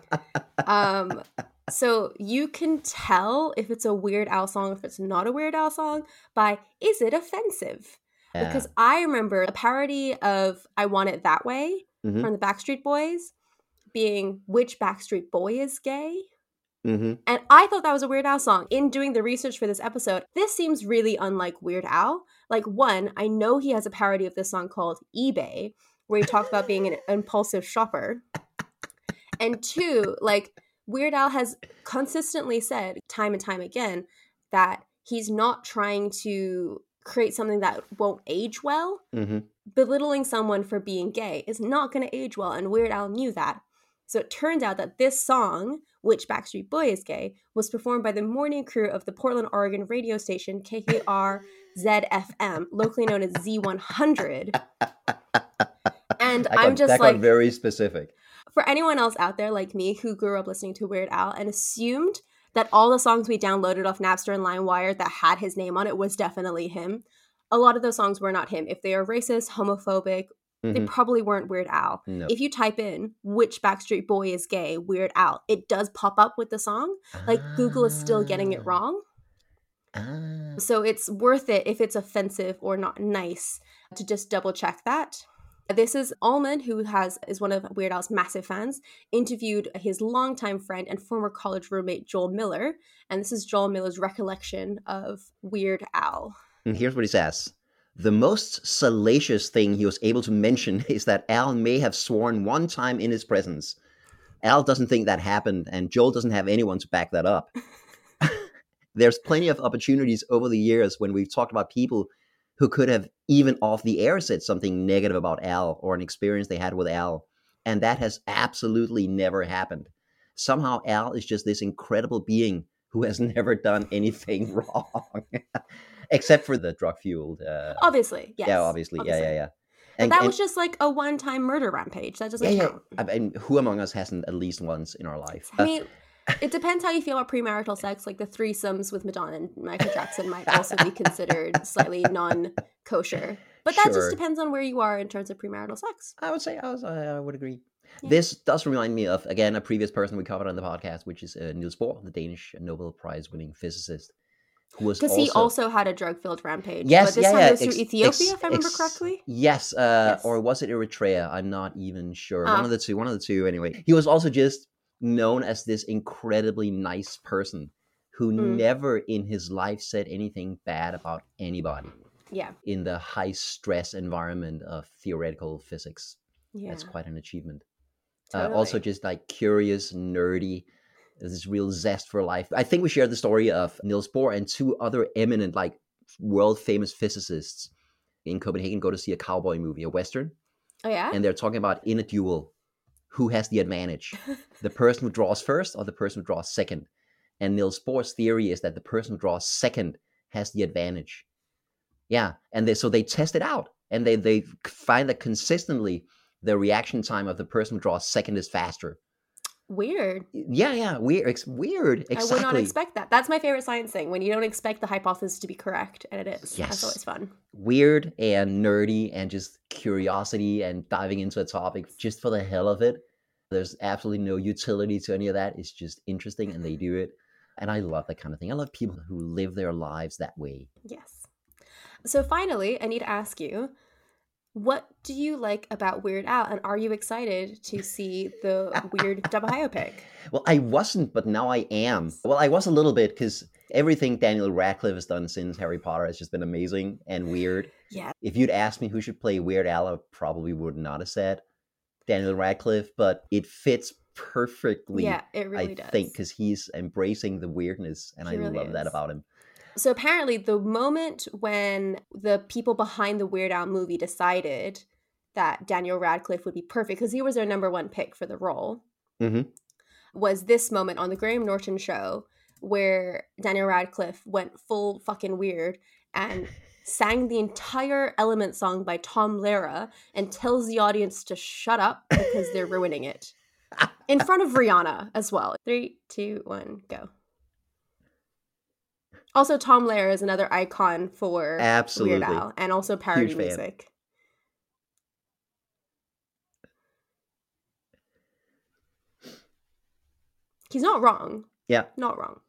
So you can tell if it's a Weird Al song, if it's not a Weird Al song, by is it offensive? Yeah. Because I remember a parody of I Want It That Way Mhm. from the Backstreet Boys being which Backstreet Boy is gay? Mm-hmm. And I thought that was a Weird Al song. In doing the research for this episode, this seems really unlike Weird Al. Like, one, I know he has a parody of this song called eBay, where he talks about being an impulsive shopper. And two, like, Weird Al has consistently said time and time again that he's not trying to create something that won't age well. Mm-hmm. Belittling someone for being gay is not going to age well, and Weird Al knew that. So it turned out that this song, which Backstreet Boy is gay, was performed by the morning crew of the Portland, Oregon radio station KKRZ-FM, locally known as Z100. And I'm just that like, got very specific. for anyone else out there like me who grew up listening to Weird Al and assumed that all the songs we downloaded off Napster and LimeWire that had his name on it was definitely him, a lot of those songs were not him. If they are racist, homophobic, they Mhm. probably weren't Weird Al. No. If you type in which Backstreet Boy is gay, Weird Al, it does pop up with the song. Like, Google is still getting it wrong. Ah. So it's worth it if it's offensive or not nice to just double check that. This is Allman, who is one of Weird Al's massive fans, interviewed his longtime friend and former college roommate Joel Miller, and this is Joel Miller's recollection of Weird Al. And here's what he says. The most salacious thing he was able to mention is that Al may have sworn one time in his presence. Al doesn't think that happened, and Joel doesn't have anyone to back that up. There's plenty of opportunities over the years when we've talked about people who could have even off the air said something negative about Al or an experience they had with Al, and that has absolutely never happened. Somehow Al is just this incredible being who has never done anything wrong. Except for the drug-fueled... Obviously, yes. Yeah, obviously. Yeah. But that was just like a one-time murder rampage. That doesn't count. I mean, who among us hasn't at least once in our life? I mean, it depends how you feel about premarital sex. Like the threesomes with Madonna and Michael Jackson might also be considered slightly non-kosher. But that just depends on where you are in terms of premarital sex. I would say I would agree. Yeah. This does remind me of, again, a previous person we covered on the podcast, which is Niels Bohr, the Danish Nobel Prize-winning physicist. Because he also had a drug-filled rampage. Yes, but this time it was through Ethiopia, if I remember correctly. Yes, or was it Eritrea? I'm not even sure. One of the two, anyway. He was also just known as this incredibly nice person who never in his life said anything bad about anybody. Yeah. In the high-stress environment of theoretical physics. Yeah. That's quite an achievement. Totally. Also just like curious, nerdy, this real zest for life. I think we shared the story of Niels Bohr and two other eminent, like world famous physicists in Copenhagen go to see a cowboy movie, a Western. Oh yeah? And they're talking about in a duel, who has the advantage? The person who draws first or the person who draws second? And Niels Bohr's theory is that the person who draws second has the advantage. Yeah, and so they test it out, and they find that consistently the reaction time of the person who draws second is faster. Weird. Yeah, weird. Weird. Exactly. I would not expect that. That's my favorite science thing, when you don't expect the hypothesis to be correct, and it is. Yes. That's always fun. Weird and nerdy and just curiosity and diving into a topic just for the hell of it. There's absolutely no utility to any of that. It's just interesting, and they do it. And I love that kind of thing. I love people who live their lives that way. Yes. So finally, I need to ask you, what do you like about Weird Al, and are you excited to see the Weird biopic? Well, I wasn't, but now I am. Well, I was a little bit, because everything Daniel Radcliffe has done since Harry Potter has just been amazing and weird. Yeah. If you'd asked me who should play Weird Al, I probably would not have said Daniel Radcliffe, but it fits perfectly. Yeah, it really does. I think, because he's embracing the weirdness, and I really love that about him. So apparently the moment when the people behind the Weird Al movie decided that Daniel Radcliffe would be perfect, because he was their number one pick for the role, was this moment on the Graham Norton show where Daniel Radcliffe went full fucking weird and sang the entire Element song by Tom Lehrer and tells the audience to shut up because they're ruining it. In front of Rihanna as well. 3, 2, 1, go. Also, Tom Lehrer is another icon for Weird Al, and also parody music. He's not wrong. Yeah. Not wrong.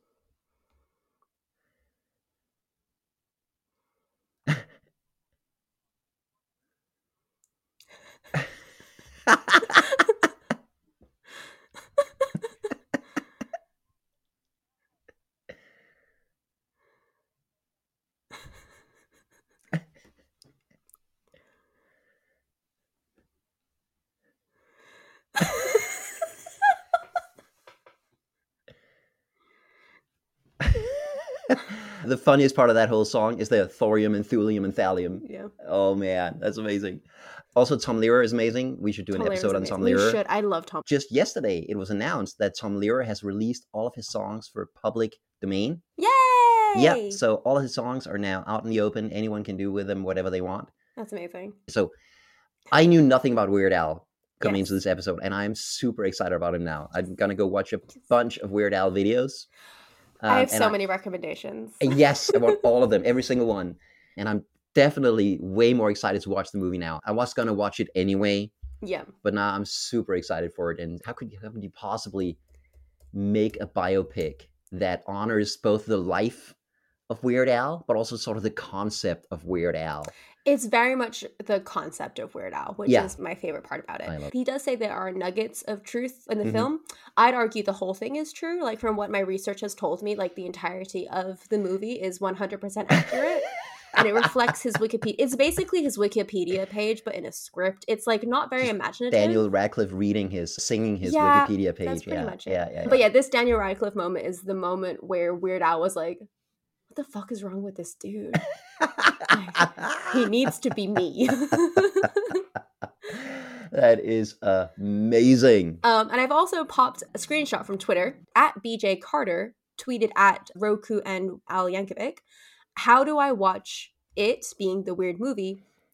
The funniest part of that whole song is the thorium and thulium and thallium. Yeah. Oh man, that's amazing. Also, Tom Lehrer is amazing. We should do an episode on Tom Lehrer. We should. I love Tom. Just yesterday, it was announced that Tom Lehrer has released all of his songs for public domain. Yay! Yeah, so all of his songs are now out in the open. Anyone can do with them whatever they want. That's amazing. So I knew nothing about Weird Al coming into this episode, and I'm super excited about him now. I'm going to go watch a bunch of Weird Al videos. I have so many recommendations. Yes, I want all of them, every single one. And I'm definitely way more excited to watch the movie now. I was going to watch it anyway. Yeah. But now I'm super excited for it. And how could you possibly make a biopic that honors both the life of Weird Al, but also sort of the concept of Weird Al? It's very much the concept of Weird Al, which is my favorite part about it. He does say there are nuggets of truth in the film. I'd argue the whole thing is true. Like, from what my research has told me, like, the entirety of the movie is 100% accurate. And it reflects his Wikipedia. It's basically his Wikipedia page, but in a script. It's, like, not very imaginative. Daniel Radcliffe singing his Wikipedia page. That's pretty much it. Yeah. But yeah, this Daniel Radcliffe moment is the moment where Weird Al was like, what the fuck is wrong with this dude? He needs to be me. That is amazing. And I've also popped a screenshot from Twitter at BJ Carter, tweeted at Roku and Al Yankovic. How do I watch it, being the weird movie,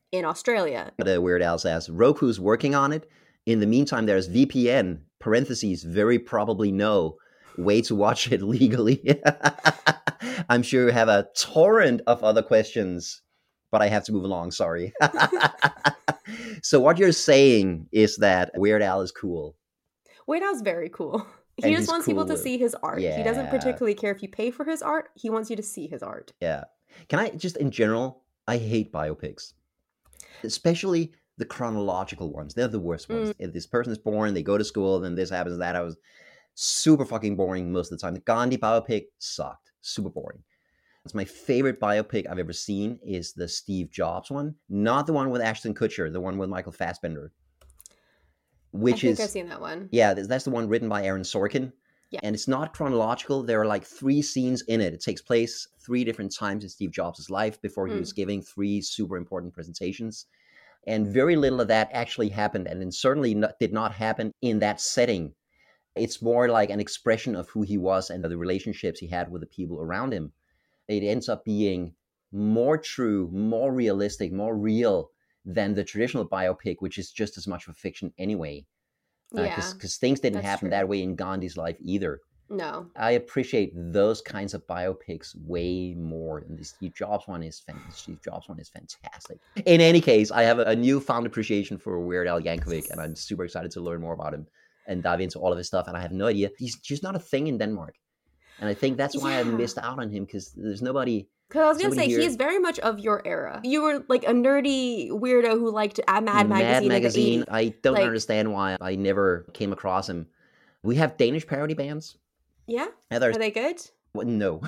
in Australia. But Weird Al says, Roku's working on it. In the meantime, there's VPN, parentheses, very probably no, way to watch it legally. I'm sure you have a torrent of other questions, but I have to move along, sorry. So what you're saying is that Weird Al is cool. Weird Al's very cool. He And just he's wants people to cool. see his art. He doesn't Yeah. particularly care if you pay for his art. He wants you to see his art. Yeah. Can I just, in general, I hate biopics, especially the chronological ones. They're the worst ones. If this person is born, they go to school, then this happens, that happens. Super fucking boring most of the time. The Gandhi biopic sucked. Super boring. It's my favorite biopic I've ever seen is the Steve Jobs one. Not the one with Ashton Kutcher, the one with Michael Fassbender. I think I've seen that one. Yeah, that's the one written by Aaron Sorkin. Yeah. And it's not chronological. There are like 3 scenes in it. It takes place 3 different times in Steve Jobs' life before he was giving 3 super important presentations. And very little of that actually happened. And it certainly did not happen in that setting. It's more like an expression of who he was and the relationships he had with the people around him. It ends up being more true, more realistic, more real than the traditional biopic, which is just as much of a fiction anyway. Because things didn't happen that way in Gandhi's life either. No. I appreciate those kinds of biopics way more. And the Steve Jobs one is fantastic. In any case, I have a newfound appreciation for Weird Al Yankovic, and I'm super excited to learn more about him and dive into all of his stuff. And I have no idea. He's just not a thing in Denmark. And I think that's why I missed out on him, because there's nobody. Because I was going to say, he's very much of your era. You were like a nerdy weirdo who liked Mad Magazine. I don't understand why I never came across him. We have Danish parody bands. Yeah? Are they good? Well, no.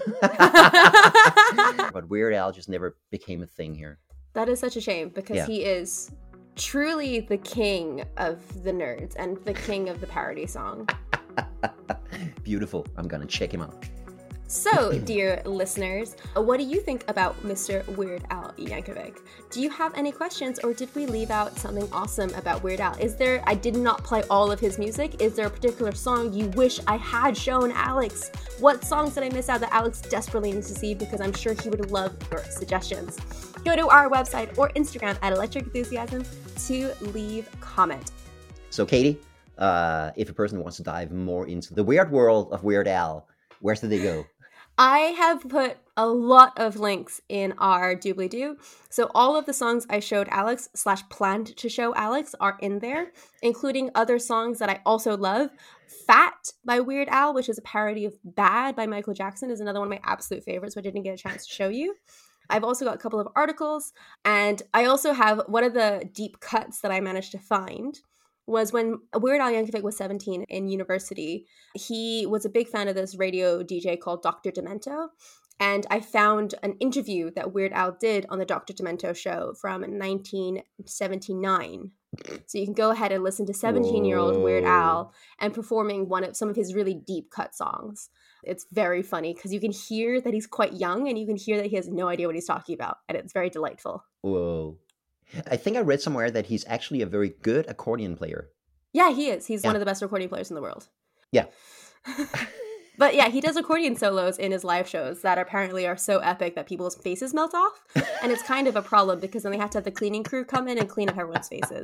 But Weird Al just never became a thing here. That is such a shame, because he is truly the king of the nerds and the king of the parody song. Beautiful. I'm going to check him out. So, dear listeners, what do you think about Mr. Weird Al Yankovic? Do you have any questions, or did we leave out something awesome about Weird Al? I did not play all of his music. Is there a particular song you wish I had shown Alex? What songs did I miss out that Alex desperately needs to see? Because I'm sure he would love your suggestions. Go to our website or Instagram at Electric Enthusiasm to leave comment. So, Katie, if a person wants to dive more into the weird world of Weird Al, where should they go? I have put a lot of links in our doobly-doo. So all of the songs I showed Alex / planned to show Alex are in there, including other songs that I also love. Fat by Weird Al, which is a parody of Bad by Michael Jackson, is another one of my absolute favorites, which I didn't get a chance to show you. I've also got a couple of articles, and I also have one of the deep cuts that I managed to find was when Weird Al Yankovic was 17 in university. He was a big fan of this radio DJ called Dr. Demento. And I found an interview that Weird Al did on the Dr. Demento show from 1979. So you can go ahead and listen to 17-year-old Weird Al and performing some of his really deep cut songs. It's very funny because you can hear that he's quite young, and you can hear that he has no idea what he's talking about. And it's very delightful. Whoa. I think I read somewhere that he's actually a very good accordion player. Yeah, he is. He's one of the best accordion players in the world. Yeah. But yeah, he does accordion solos in his live shows that apparently are so epic that people's faces melt off. And it's kind of a problem because then they have to have the cleaning crew come in and clean up everyone's faces.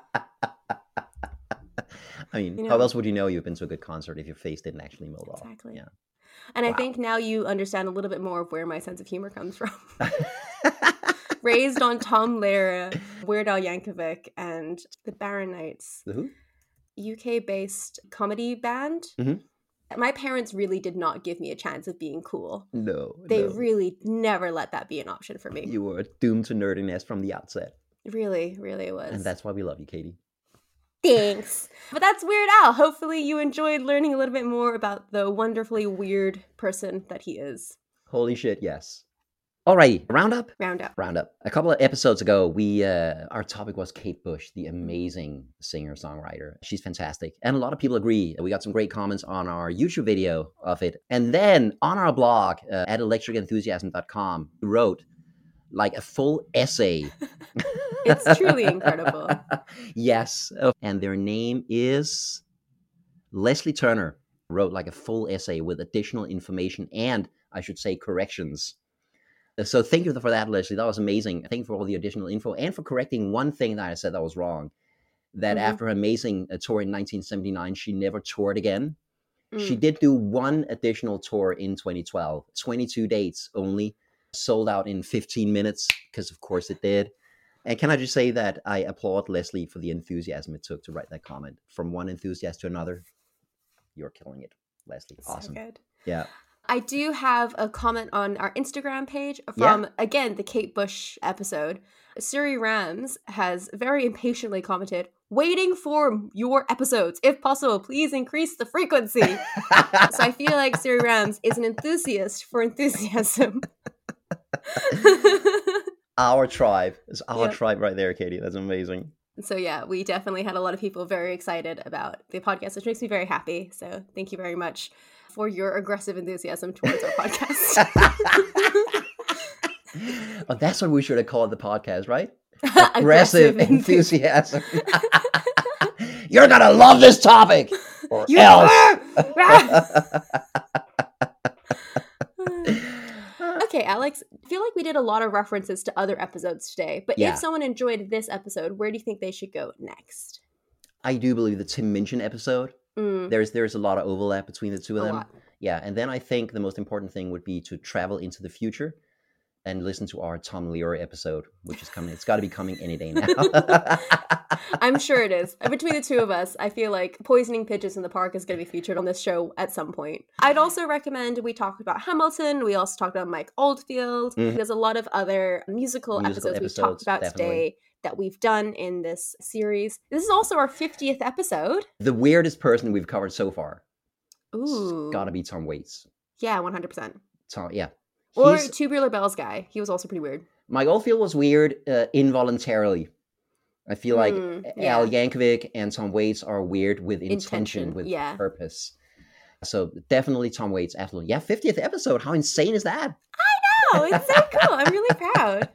I mean, how else would you know you've been to a good concert if your face didn't actually melt off? Exactly. Yeah. And I think now you understand a little bit more of where my sense of humor comes from. Raised on Tom Lehrer, Weird Al Yankovic, and the Baronites. The who? UK-based comedy band. Mm-hmm. My parents really did not give me a chance of being cool. No. They really never let that be an option for me. You were doomed to nerdiness from the outset. Really, really it was. And that's why we love you, Katie. Thanks. But that's Weird Al. Hopefully you enjoyed learning a little bit more about the wonderfully weird person that he is. Holy shit, yes. Alrighty, roundup. A couple of episodes ago, our topic was Kate Bush, the amazing singer-songwriter. She's fantastic. And a lot of people agree. We got some great comments on our YouTube video of it. And then on our blog at electricenthusiasm.com, we wrote like a full essay. It's truly incredible. Yes. And their name is Leslie Turner. Wrote like a full essay with additional information and, I should say, corrections So thank you for that, Leslie. That was amazing. Thank you for all the additional info and for correcting one thing that I said that was wrong. That after her amazing tour in 1979, she never toured again. She did do one additional tour in 2012, 22 dates only, sold out in 15 minutes, because of course it did. And can I just say that I applaud Leslie for the enthusiasm it took to write that comment. From one enthusiast to another, you're killing it, Leslie. Awesome. So good. Yeah. I do have a comment on our Instagram page from, again, the Kate Bush episode. Siri Rams has very impatiently commented, waiting for your episodes. If possible, please increase the frequency. So I feel like Siri Rams is an enthusiast for enthusiasm. Our tribe. It's our tribe right there, Katie. That's amazing. So yeah, we definitely had a lot of people very excited about the podcast, which makes me very happy. So thank you very much for your aggressive enthusiasm towards our podcast. Oh, that's what we should have called the podcast, right? Aggressive enthusiasm. You're gonna love this topic, or else. Okay, Alex, I feel like we did a lot of references to other episodes today, but if someone enjoyed this episode, where do you think they should go next? I do believe the Tim Minchin episode. There's a lot of overlap between the two of them. Yeah, and then I think the most important thing would be to travel into the future and listen to our Tom Lear episode, which is coming. It's got to be coming any day now. I'm sure it is. Between the two of us, I feel like Poisoning Pigeons in the Park is going to be featured on this show at some point. I'd also recommend, we talked about Hamilton. We also talked about Mike Oldfield. There's a lot of other musical episodes we've talked about today that we've done in this series. This is also our 50th episode. The weirdest person we've covered so far. Ooh. It's got to be Tom Waits. Yeah, 100%. Yeah. Or Tubular Bells guy. He was also pretty weird. Mike Oldfield was weird involuntarily. I feel like Al Yankovic and Tom Waits are weird with intention with purpose. So definitely Tom Waits, absolutely. Yeah, 50th episode. How insane is that? I know. It's so cool. I'm really proud.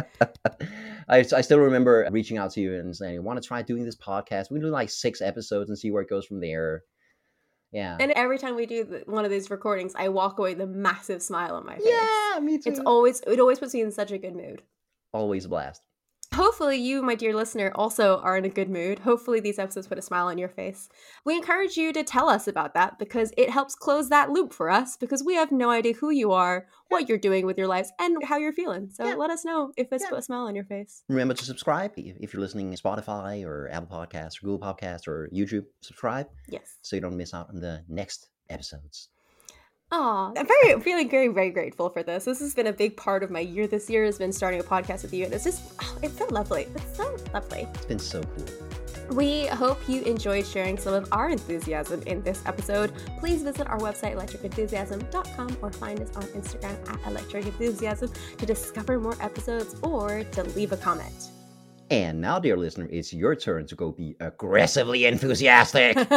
I still remember reaching out to you and saying, I want to try doing this podcast. We do like 6 episodes and see where it goes from there. Yeah. And every time we do one of these recordings, I walk away with a massive smile on my face. Yeah, me too. It always puts me in such a good mood. Always a blast. Hopefully you, my dear listener, also are in a good mood. Hopefully these episodes put a smile on your face. We encourage you to tell us about that because it helps close that loop for us because we have no idea who you are, what you're doing with your lives, and how you're feeling. So let us know if it's put a smile on your face. Remember to subscribe if you're listening to Spotify or Apple Podcasts or Google Podcasts or YouTube. Subscribe. Yes. So you don't miss out on the next episodes. Oh, I'm feeling very, very grateful for this. This has been a big part of my year. This year has been starting a podcast with you, and it's just, it's so lovely. It's so lovely. It's been so cool. We hope you enjoyed sharing some of our enthusiasm in this episode. Please visit our website, electricenthusiasm.com, or find us on Instagram at electricenthusiasm to discover more episodes or to leave a comment. And now, dear listener, it's your turn to go be aggressively enthusiastic. Love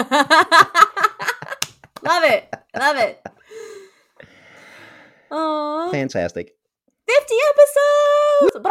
it. Love it. Aww. Fantastic. 50 episodes!